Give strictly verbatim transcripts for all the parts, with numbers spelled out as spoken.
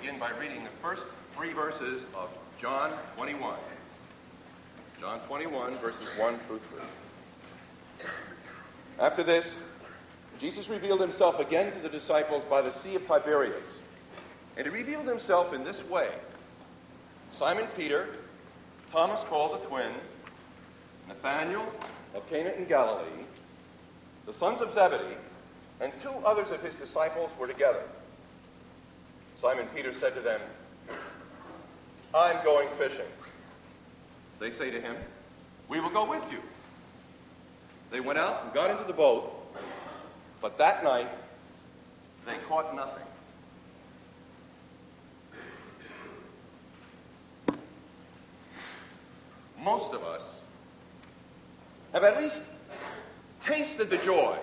begin by reading the first three verses of John twenty-one. John twenty-one, verses one through three. After this, Jesus revealed himself again to the disciples by the Sea of Tiberias. And he revealed himself in this way. Simon Peter, Thomas called the twin, Nathanael of Cana in Galilee, the sons of Zebedee, and two others of his disciples were together. Simon Peter said to them, "I'm going fishing." They say to him, "We will go with you." They went out and got into the boat, but that night they caught nothing. Most of us have at least tasted the joy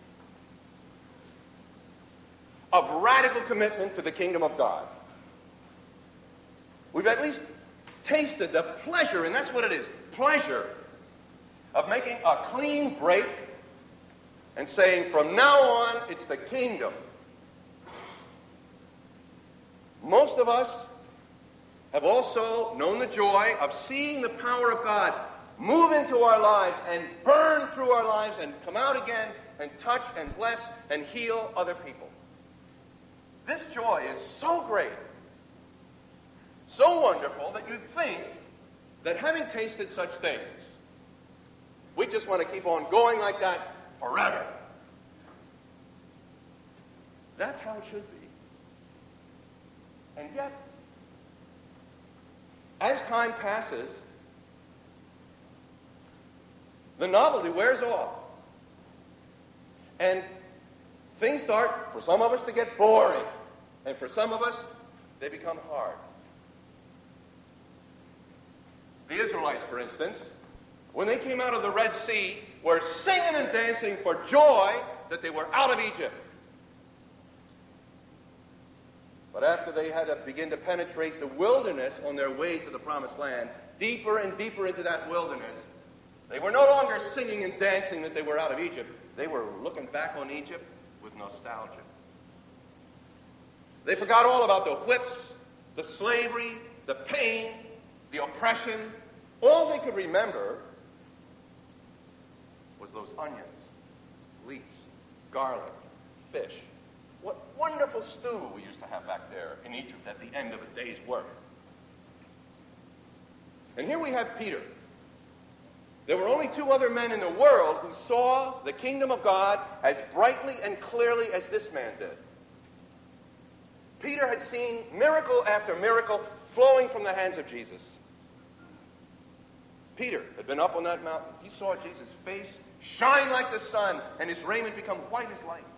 of radical commitment to the kingdom of God. We've at least tasted the pleasure, and that's what it is, pleasure of making a clean break and saying, from now on, it's the kingdom. Most of us have also known the joy of seeing the power of God move into our lives and burn through our lives and come out again and touch and bless and heal other people. This joy is so great, so wonderful, that you think that having tasted such things, we just want to keep on going like that forever. That's how it should be. And yet, as time passes, the novelty wears off. And things start, for some of us, to get boring. And for some of us, they become hard. The Israelites, for instance, when they came out of the Red Sea, were singing and dancing for joy that they were out of Egypt. But after they had to begin to penetrate the wilderness on their way to the Promised Land, deeper and deeper into that wilderness, they were no longer singing and dancing that they were out of Egypt. They were looking back on Egypt with nostalgia. They forgot all about the whips, the slavery, the pain, the oppression. All they could remember was those onions, leeks, garlic, fish. What wonderful stew we used to have back there in Egypt at the end of a day's work. And here we have Peter. There were only two other men in the world who saw the kingdom of God as brightly and clearly as this man did. Peter had seen miracle after miracle flowing from the hands of Jesus. Peter had been up on that mountain. He saw Jesus' face shine like the sun and his raiment become white as light.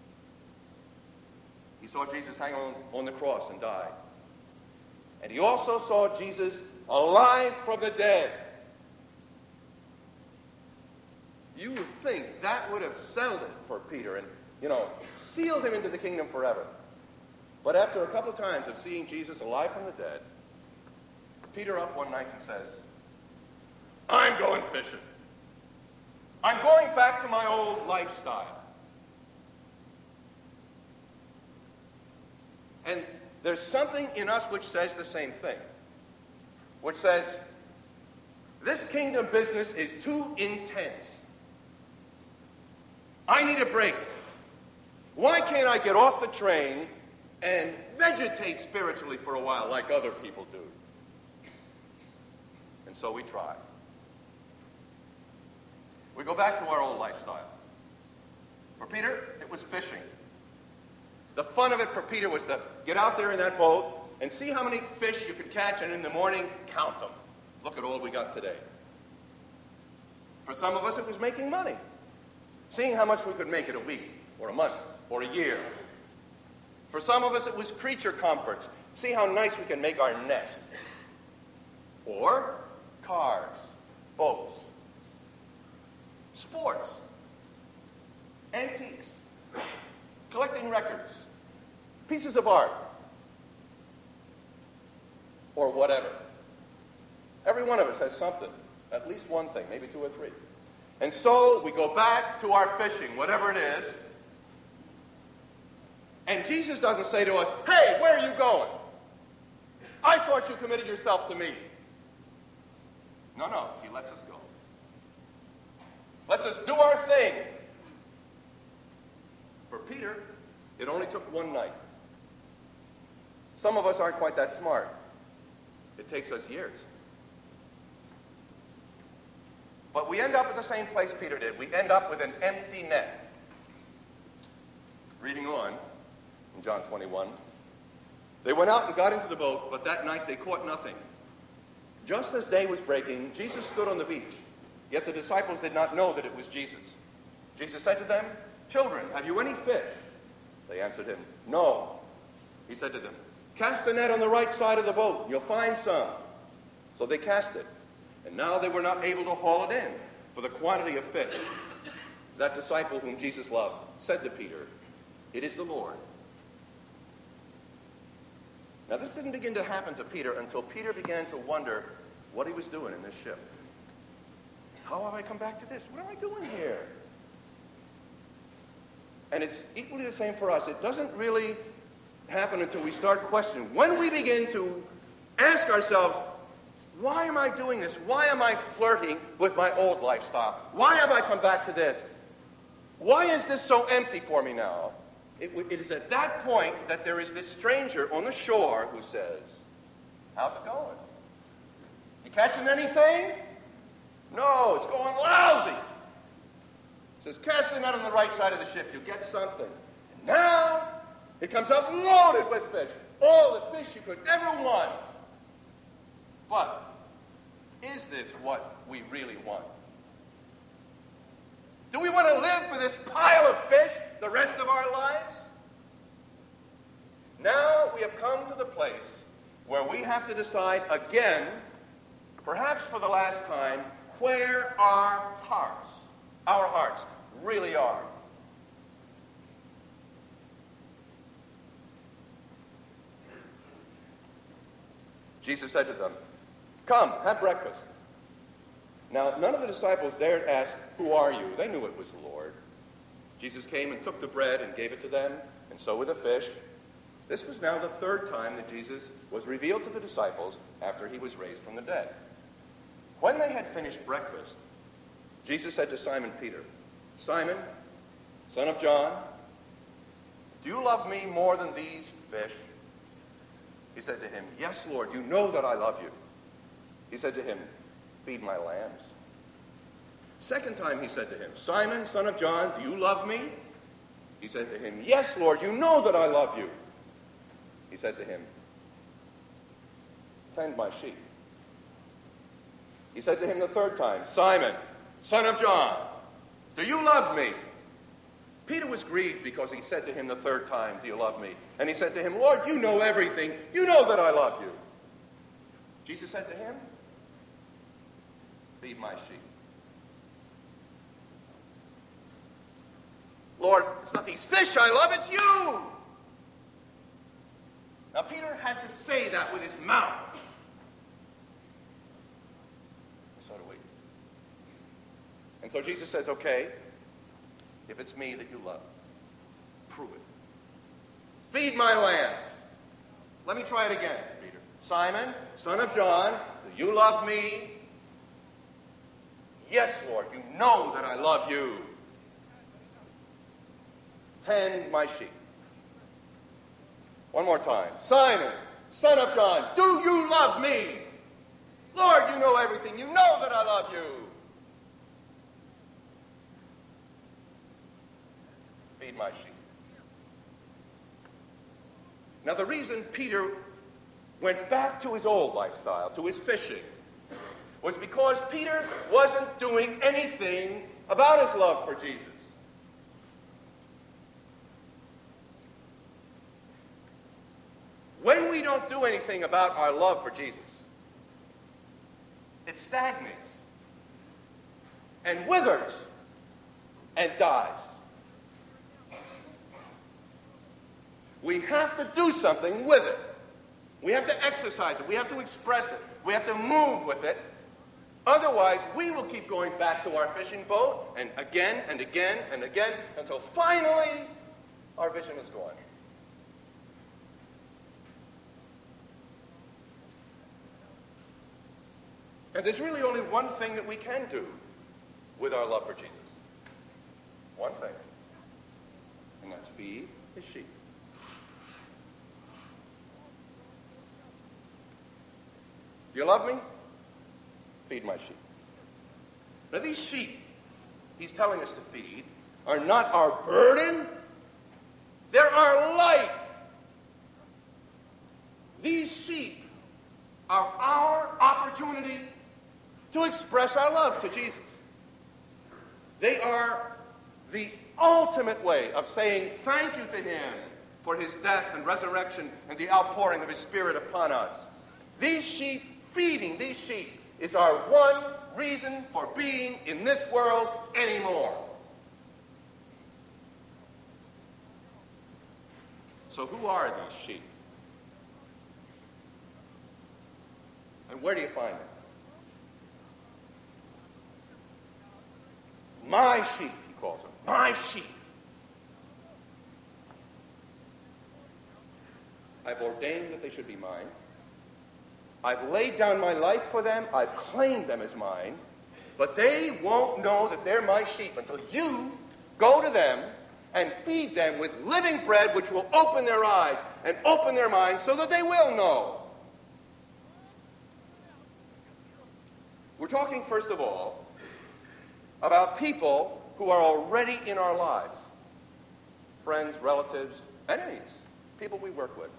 He saw Jesus hang on, on the cross and die. And he also saw Jesus alive from the dead. You would think that would have settled it for Peter and, you know, sealed him into the kingdom forever. But after a couple times of seeing Jesus alive from the dead, Peter up one night and says, "I'm going fishing. I'm going back to my old lifestyle." And there's something in us which says the same thing, which says, this kingdom business is too intense. I need a break. Why can't I get off the train and vegetate spiritually for a while like other people do? And so we try. We go back to our old lifestyle. For Peter, it was fishing. The fun of it for Peter was to get out there in that boat and see how many fish you could catch, and in the morning, count them. Look at all we got today. For some of us, it was making money. Seeing how much we could make in a week, or a month, or a year. For some of us, it was creature comforts. See how nice we can make our nest. Or cars, boats, sports, antiques, collecting records, pieces of art, or whatever. Every one of us has something, at least one thing, maybe two or three. And so we go back to our fishing, whatever it is, and Jesus doesn't say to us, "Hey, where are you going?" I thought you committed yourself to me. No, no, he lets us go. Lets us do our thing. For Peter, it only took one night. Some of us aren't quite that smart. It takes us years. But we end up at the same place Peter did. We end up with an empty net. Reading on in John twenty-one. They went out and got into the boat, but that night they caught nothing. Just as day was breaking, Jesus stood on the beach. Yet the disciples did not know that it was Jesus. Jesus said to them, "Children, have you any fish?" They answered him, "No." He said to them, "Cast the net on the right side of the boat, and you'll find some." So they cast it. And now they were not able to haul it in for the quantity of fish. That disciple whom Jesus loved said to Peter, "It is the Lord." Now this didn't begin to happen to Peter until Peter began to wonder what he was doing in this ship. How have I come back to this? What am I doing here? And it's equally the same for us. It doesn't really happen until we start questioning. When we begin to ask ourselves, why am I doing this? Why am I flirting with my old lifestyle? Why have I come back to this? Why is this so empty for me now? It, it is at that point that there is this stranger on the shore who says, "How's it going? You catching anything?" "No, it's going lousy." It says, "Cast the net on the right side of the ship, you'll get something." And now it comes up loaded with fish. All the fish you could ever want. But is this what we really want? Do we want to live for this pile of fish the rest of our lives? Now we have come to the place where we have to decide again, perhaps for the last time, where our hearts, our hearts really are. Jesus said to them, "Come, have breakfast." Now, none of the disciples dared ask, "Who are you?" They knew it was the Lord. Jesus came and took the bread and gave it to them, and so with the fish. This was now the third time that Jesus was revealed to the disciples after he was raised from the dead. When they had finished breakfast, Jesus said to Simon Peter, "Simon, son of John, do you love me more than these fish?" He said to him, "Yes, Lord, you know that I love you." He said to him, "Feed my lambs." Second time he said to him, "Simon, son of John, do you love me?" He said to him, "Yes, Lord, you know that I love you." He said to him, "Tend my sheep." He said to him the third time, "Simon, son of John, do you love me?" Peter was grieved because he said to him the third time, "Do you love me?" And he said to him, "Lord, you know everything. You know that I love you." Jesus said to him, "Feed my sheep." "Lord, it's not these fish I love, it's you." Now Peter had to say that with his mouth. So do we. And so Jesus says, "Okay, if it's me that you love, prove it. Feed my lambs." Let me try it again, Peter. "Simon, son of John, do you love me?" "Yes, Lord, you know that I love you." "Tend my sheep." One more time. "Simon, son of John, do you love me?" "Lord, you know everything. You know that I love you." "Feed my sheep." Now the reason Peter went back to his old lifestyle, to his fishing, was because Peter wasn't doing anything about his love for Jesus. When we don't do anything about our love for Jesus, it stagnates and withers and dies. We have to do something with it. We have to exercise it. We have to express it. We have to move with it. Otherwise, we will keep going back to our fishing boat and again and again and again until finally our vision is gone. And there's really only one thing that we can do with our love for Jesus. One thing. And that's feed his sheep. Do you love me? Feed my sheep. Now these sheep he's telling us to feed are not our burden. They're our life. These sheep are our opportunity to express our love to Jesus. They are the ultimate way of saying thank you to him for his death and resurrection and the outpouring of his Spirit upon us. These sheep, feeding these sheep, is our one reason for being in this world anymore. So who are these sheep? And where do you find them? My sheep, he calls them. My sheep. I've ordained that they should be mine. I've laid down my life for them. I've claimed them as mine. But they won't know that they're my sheep until you go to them and feed them with living bread which will open their eyes and open their minds so that they will know. We're talking, first of all, about people who are already in our lives. Friends, relatives, enemies, people we work with.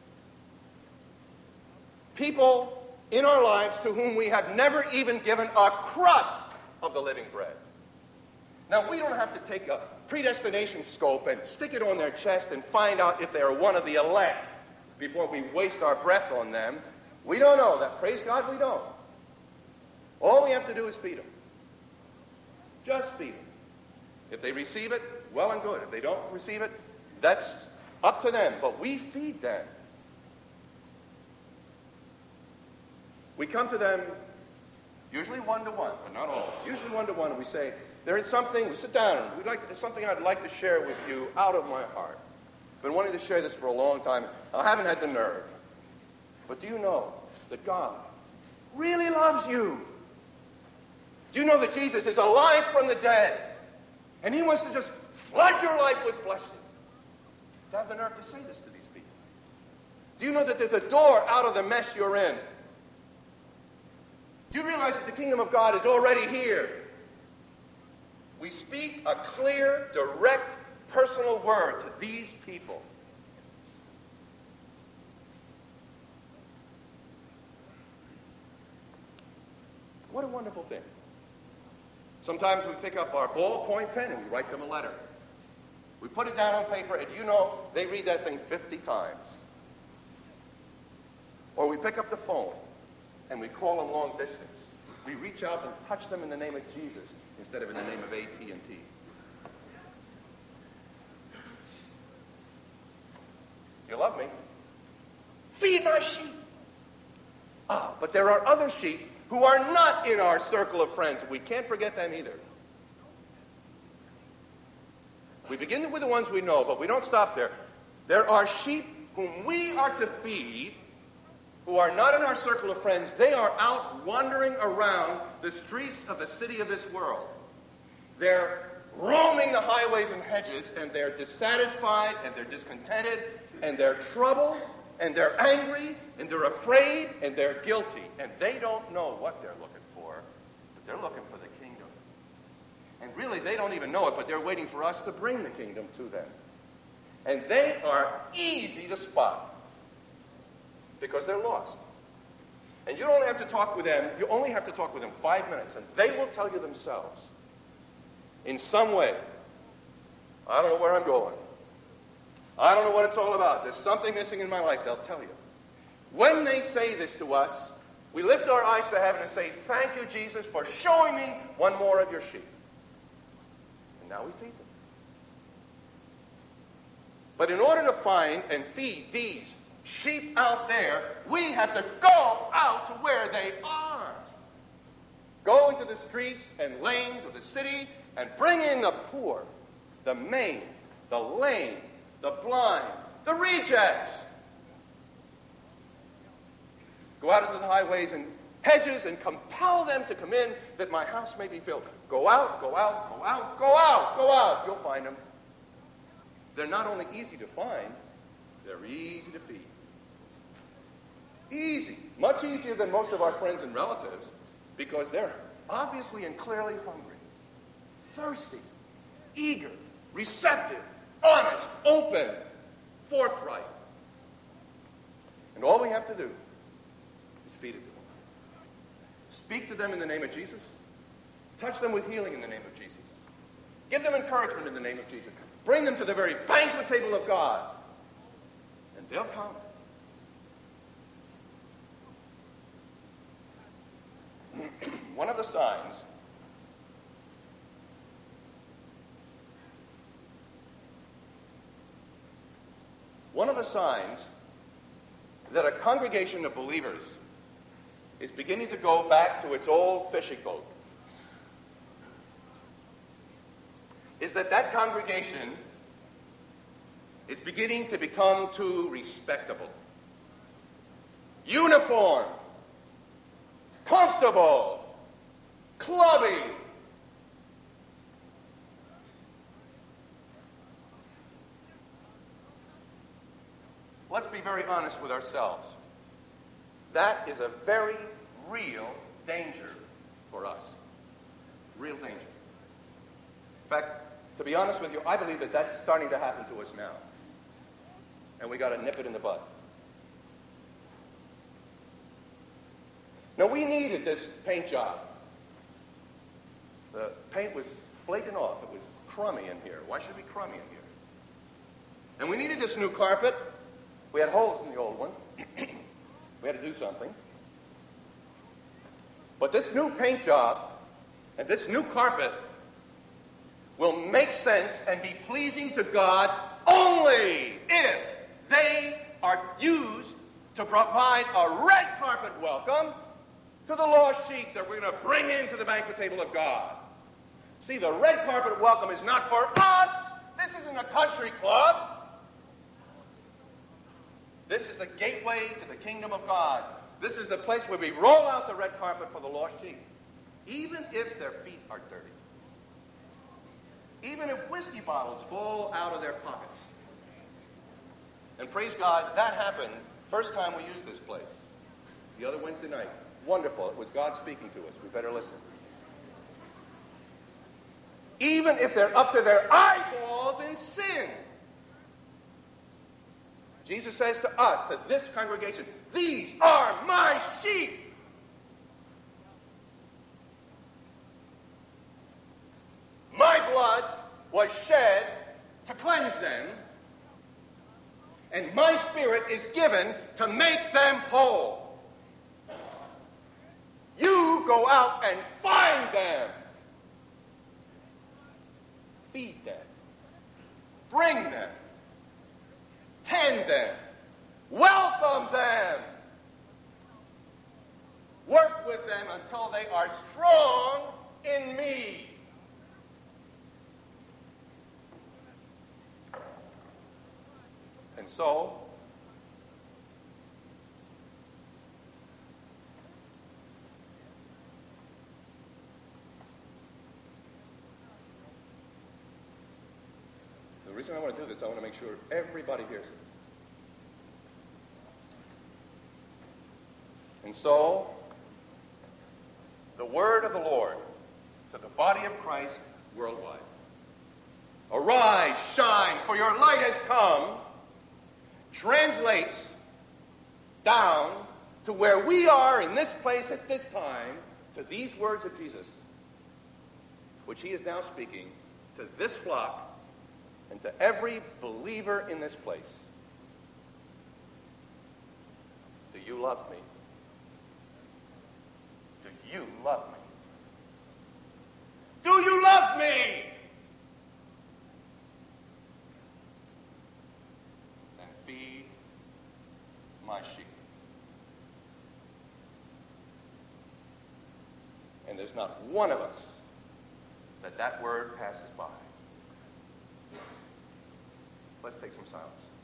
People in our lives to whom we have never even given a crust of the living bread. Now, we don't have to take a predestination scope and stick it on their chest and find out if they are one of the elect before we waste our breath on them. We don't know that. Praise God, we don't. All we have to do is feed them. Just feed them. If they receive it, well and good. If they don't receive it, that's up to them. But we feed them. We come to them usually one-to-one, but not always. Usually one-to-one, and we say, there is something, we sit down, and we'd like to, there's something I'd like to share with you out of my heart. I've been wanting to share this for a long time. I haven't had the nerve. But do you know that God really loves you? Do you know that Jesus is alive from the dead? And he wants to just flood your life with blessing. To have the nerve to say this to these people. Do you know that there's a door out of the mess you're in? Do you realize that the kingdom of God is already here? We speak a clear, direct, personal word to these people. What a wonderful thing. Sometimes we pick up our ballpoint pen and we write them a letter. We put it down on paper, and you know they read that thing fifty times. Or we pick up the phone and we call them long distance. We reach out and touch them in the name of Jesus instead of in the name of A T and T. Do you love me? Feed my sheep. Ah, but there are other sheep who are not in our circle of friends. We can't forget them either. We begin with the ones we know, but we don't stop there. There are sheep whom we are to feed who are not in our circle of friends. They are out wandering around the streets of the city of this world. They're roaming the highways and hedges, and they're dissatisfied, and they're discontented, and they're troubled, and they're angry, and they're afraid, and they're guilty. And they don't know what they're looking for, but they're looking for the kingdom. And really, they don't even know it, but they're waiting for us to bring the kingdom to them. And they are easy to spot because they're lost. And you don't have to talk with them. You only have to talk with them five minutes, and they will tell you themselves in some way, I don't know where I'm going. I don't know what it's all about. There's something missing in my life. They'll tell you. When they say this to us, we lift our eyes to heaven and say, thank you, Jesus, for showing me one more of your sheep. And now we feed them. But in order to find and feed these sheep out there, we have to go out to where they are. Go into the streets and lanes of the city and bring in the poor, the maimed, the lame, the blind, the rejects. Go out into the highways and hedges and compel them to come in, that my house may be filled. Go out, go out, go out, go out, go out. You'll find them. They're not only easy to find, they're easy to feed. Easy. Much easier than most of our friends and relatives, because they're obviously and clearly hungry, thirsty, eager, receptive, honest, open, forthright. And all we have to do is feed it to them. Speak to them in the name of Jesus. Touch them with healing in the name of Jesus. Give them encouragement in the name of Jesus. Bring them to the very banquet table of God. And they'll come. One of the signs one of the signs that a congregation of believers is beginning to go back to its old fishing boat is that that congregation is beginning to become too respectable, uniform, comfortable, clubby. Let's be very honest with ourselves. That is a very real danger for us. Real danger. In fact, to be honest with you, I believe that that's starting to happen to us now. And we got to nip it in the bud. Now, we needed this paint job. The paint was flaking off. It was crummy in here. Why should it be crummy in here? And we needed this new carpet. We had holes in the old one. We had to do something. But this new paint job and this new carpet will make sense and be pleasing to God only if they are used to provide a red carpet welcome to the lost sheep that we're going to bring into the banquet table of God. See, the red carpet welcome is not for us. This isn't a country club. This is the gateway to the kingdom of God. This is the place where we roll out the red carpet for the lost sheep, even if their feet are dirty. Even if whiskey bottles fall out of their pockets. And praise God, that happened first time we used this place. The other Wednesday night. Wonderful. It was God speaking to us. We better listen. Even if they're up to their eyeballs in sin. Jesus says to us, to this congregation, these are my sheep. My blood was shed to cleanse them, and my spirit is given to make them whole. You go out and find them. Feed them. Bring them. Tend them. Welcome them. Work with them until they are strong in me. And so, the reason I want to do this, I want to make sure everybody hears it. And so, the word of the Lord to the body of Christ worldwide. Arise, shine, for your light has come, translates down to where we are in this place at this time to these words of Jesus, which he is now speaking to this flock and to every believer in this place. Do you love me? Do you love me? Do you love me? And feed my sheep. And there's not one of us that that word passes by. Let's take some silence.